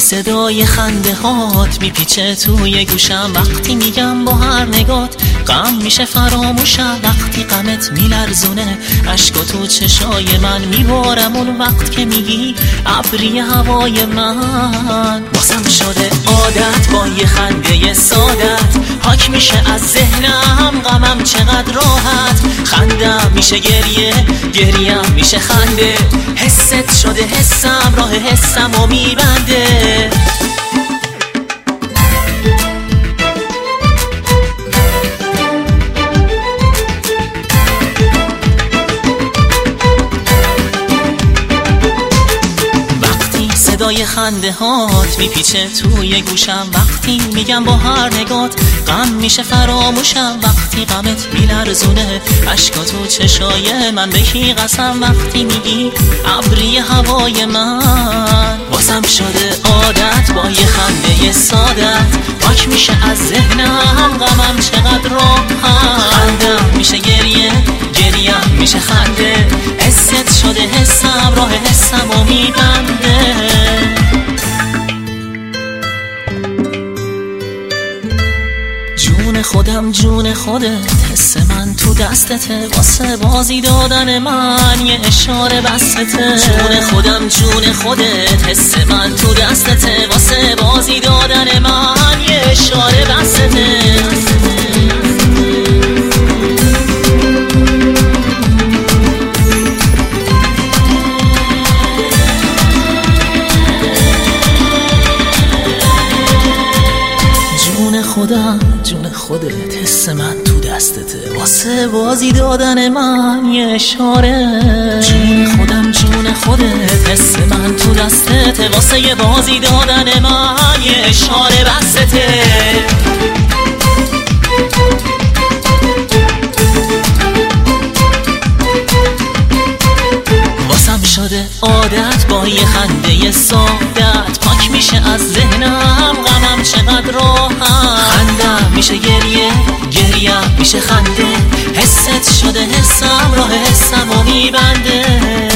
صدای خنده هات میپیچه توی گوشم وقتی میگم با هر نگات غم میشه فراموشم، وقتی غمت میلرزونه اشکا تو چشای من میبارم اون وقت که میگی ابری هوای من. واسم شده عادت با یه خنده سادت حاک میشه از ذهنم، غمم چقدر راحت، خندم میشه گریم میشه خنده، حست شده حسم راه حسم و میبنده. صدای خنده هات میپیچه توی گوشم وقتی میگم با هر نگات غم میشه فراموشم، وقتی غمت میلرزونه اشکا تو چشای من بگی قسم، وقتی میگی ابری هوای من. واسم شده عادت با یه خنده سادت پاک میشه از ذهنم، غمم چقدر راحت، خندم میشه گریم میشه خنده، حست شده حسم راه حسم و میبنده. جون خودت حس من تو دستته، واسه بازی دادن من یه اشاره بستته. جون خودت حس من تو دستته، واسه بازی دادن من یه اشاره بستته. جون خودت حس من تو دستته، واسه بازی دادن من یه اشاره. جون خودت حس من تو دستته، واسه یه بازی دادن من یه اشاره بستته. واسم شده عادت با یه خنده سادت پاک میشه از ذهنم، غمم چقدر راحت، خندم میشه گریم میشه خنده، حست شده حسم راه حسم و میبنده.